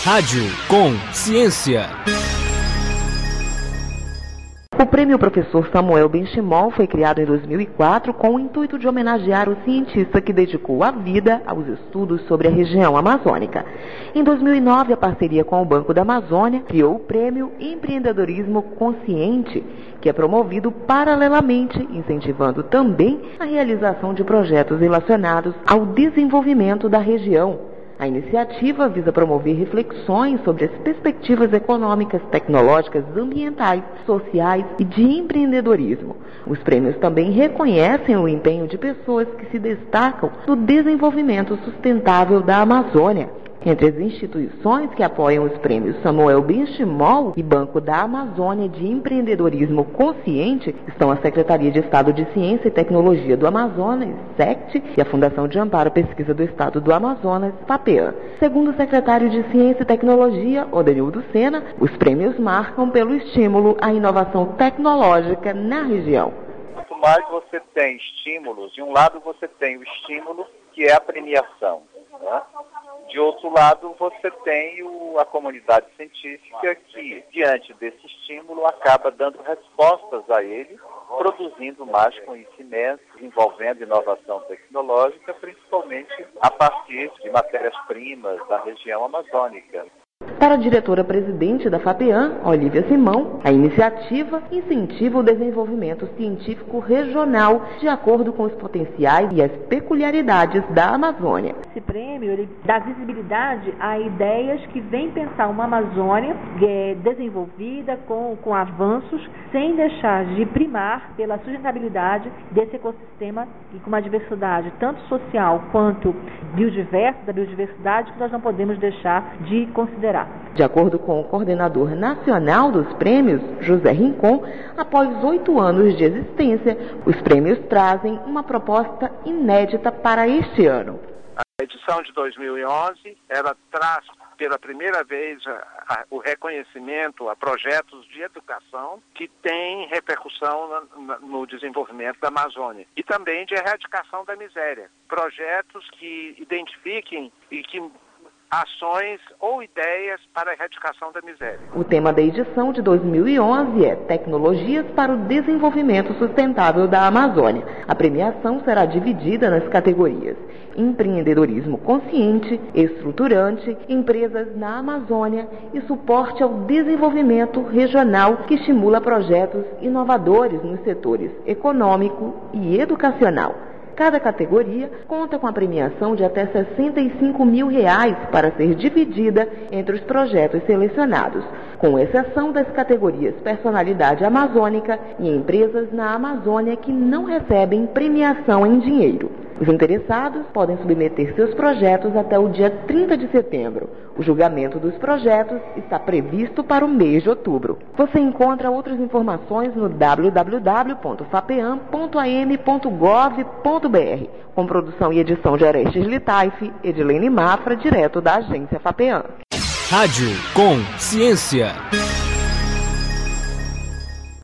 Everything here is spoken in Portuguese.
Rádio com Ciência. O Prêmio Professor Samuel Benchimol foi criado em 2004 com o intuito de homenagear o cientista que dedicou a vida aos estudos sobre a região amazônica. Em 2009, a parceria com o Banco da Amazônia criou o Prêmio Empreendedorismo Consciente, que é promovido paralelamente, incentivando também a realização de projetos relacionados ao desenvolvimento da região. A iniciativa visa promover reflexões sobre as perspectivas econômicas, tecnológicas, ambientais, sociais e de empreendedorismo. Os prêmios também reconhecem o empenho de pessoas que se destacam no desenvolvimento sustentável da Amazônia. Entre as instituições que apoiam os prêmios Samuel Benchimol e Banco da Amazônia de Empreendedorismo Consciente estão a Secretaria de Estado de Ciência e Tecnologia do Amazonas, SECT, e a Fundação de Amparo à Pesquisa do Estado do Amazonas, FAPEAM. Segundo o secretário de Ciência e Tecnologia, Odenildo Sena, os prêmios marcam pelo estímulo à inovação tecnológica na região. Quanto mais você tem estímulos, de um lado você tem o estímulo, que é a premiação, né? De outro lado, você tem a comunidade científica que, diante desse estímulo, acaba dando respostas a ele, produzindo mais conhecimento, desenvolvendo inovação tecnológica, principalmente a partir de matérias-primas da região amazônica. Para a diretora-presidente da FAPEAM, Olívia Simão, a iniciativa incentiva o desenvolvimento científico regional de acordo com os potenciais e as peculiaridades da Amazônia. Esse prêmio ele dá visibilidade a ideias que vêm pensar uma Amazônia desenvolvida com avanços, sem deixar de primar pela sustentabilidade desse ecossistema e com uma diversidade tanto social quanto da biodiversidade, que nós não podemos deixar de considerar. De acordo com o coordenador nacional dos prêmios, José Rincon, após 8 anos de existência, os prêmios trazem uma proposta inédita para este ano. A edição de 2011, ela traz pela primeira vez o reconhecimento a projetos de educação que têm repercussão no desenvolvimento da Amazônia e também de erradicação da miséria. Projetos que identifiquem e que ações ou ideias para a erradicação da miséria. O tema da edição de 2011 é Tecnologias para o Desenvolvimento Sustentável da Amazônia. A premiação será dividida nas categorias Empreendedorismo Consciente, Estruturante, Empresas na Amazônia e Suporte ao Desenvolvimento Regional, que estimula projetos inovadores nos setores econômico e educacional. Cada categoria conta com a premiação de até R$65 mil para ser dividida entre os projetos selecionados, com exceção das categorias Personalidade Amazônica e Empresas na Amazônia que não recebem premiação em dinheiro. Os interessados podem submeter seus projetos até o dia 30 de setembro. O julgamento dos projetos está previsto para o mês de outubro. Você encontra outras informações no www.fapeam.am.gov.br, com produção e edição de Orestes Litaife, Edilene Mafra, direto da agência FAPEAM. Rádio com Ciência.